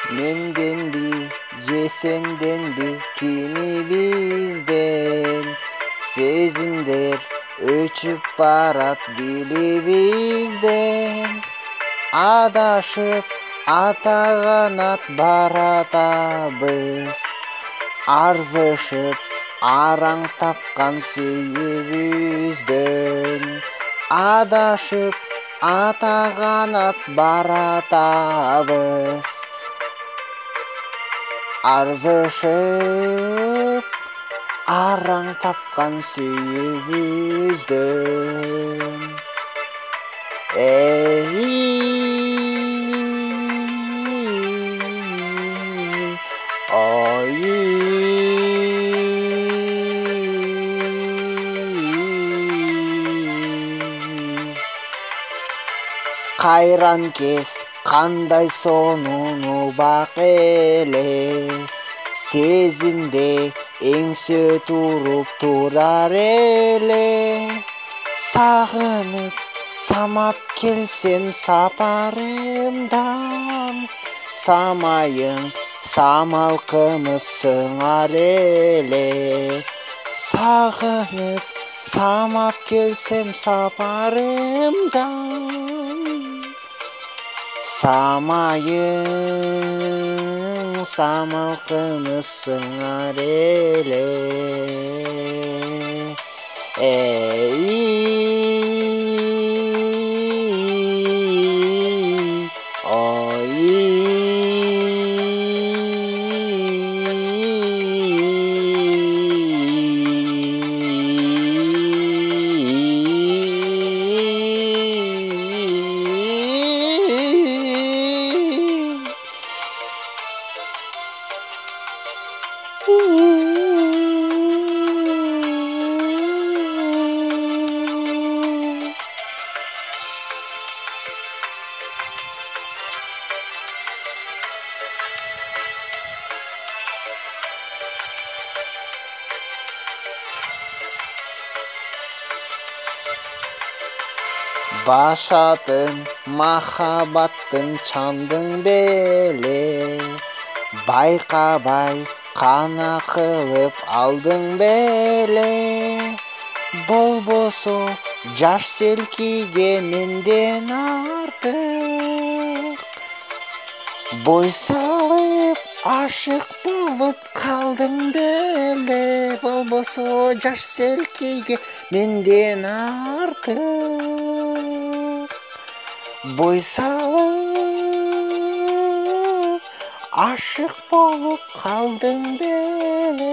Menden bir, ye senden bir, kimi bizden sezimler öçüp barat dilimizden. Adaşıp ata kanat baratабыз, arzышып араң тапқан сүйүүбүздөн. Адашып ата канат баратабыз, арзышып араң тапқан сүйүүбүздөн. Кайран кез кандай сонуну бак эле, сезимде эңсө туруп турар эле. Сагынып самап келсем сапарымдан, самайың самал кымыз сыңар эле. Сагынып самап келсем сапарымдан, самайың самал кымыз сыңар эле. Башатын махабаттын чандың беле, байкабай кана кылып алдың беле. Болбосо жаш селкиге менден артык, бой салып ашык болуп калдың беле. Болбосо жаш селкиге менден артык, бой салып ашык болуп калдың беле.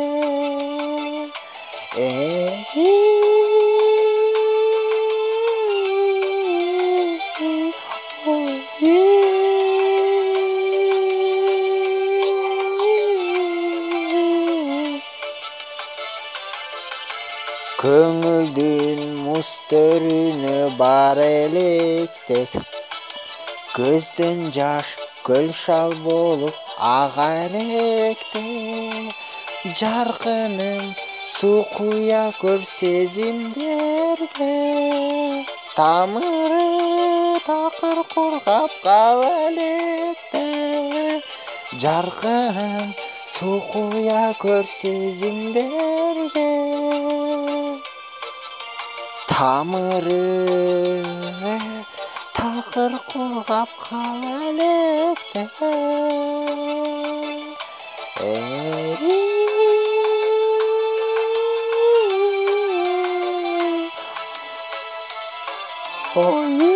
Көңүлдүн мустөрүнө бар электе, көздөн жаш көл шал болуп ага электе. Жаркыным суу куя көр сезимдерге, тамыры такыр кургап кала электе. Жаркын суу куя көр сезимдерге, тамыры такыр кургап кала электе. Oh,